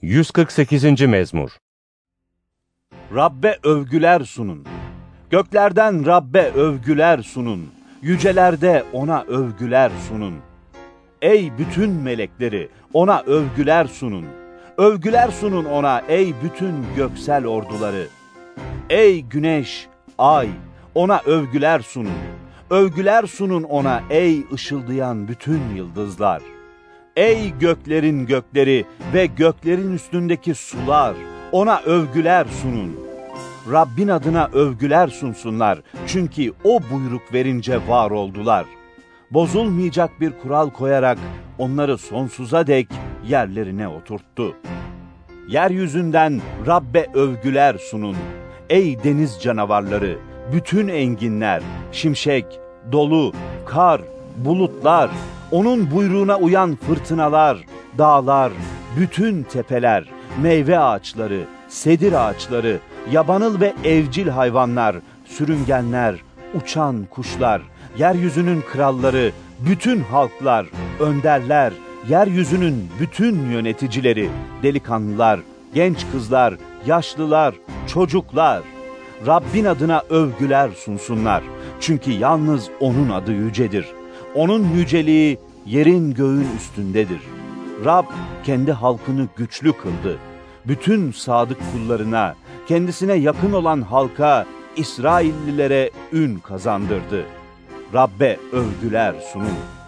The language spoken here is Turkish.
148. Mezmur. Rabbe övgüler sunun. Göklerden Rabbe övgüler sunun. Yücelerde ona övgüler sunun. Ey bütün melekleri, ona övgüler sunun. Övgüler sunun ona ey bütün göksel orduları. Ey güneş, ay, ona övgüler sunun. Övgüler sunun ona ey ışıldayan bütün yıldızlar. Ey göklerin gökleri ve göklerin üstündeki sular, ona övgüler sunun. Rabbin adına övgüler sunsunlar, çünkü O buyruk verince var oldular. Bozulmayacak bir kural koyarak onları sonsuza dek yerlerine oturttu. Yeryüzünden Rabbe övgüler sunun. Ey deniz canavarları, bütün enginler, şimşek, dolu, kar, bulutlar, onun buyruğuna uyan fırtınalar, dağlar, bütün tepeler, meyve ağaçları, sedir ağaçları, yabanıl ve evcil hayvanlar, sürüngenler, uçan kuşlar, yeryüzünün kralları, bütün halklar, önderler, yeryüzünün bütün yöneticileri, delikanlılar, genç kızlar, yaşlılar, çocuklar, Rabbin adına övgüler sunsunlar. Çünkü yalnız O'nun adı yücedir. O'nun yüceliği yerin göğün üstündedir. Rab kendi halkını güçlü kıldı. Bütün sadık kullarına, kendisine yakın olan halka, İsraillilere ün kazandırdı. Rabbe övgüler sunun.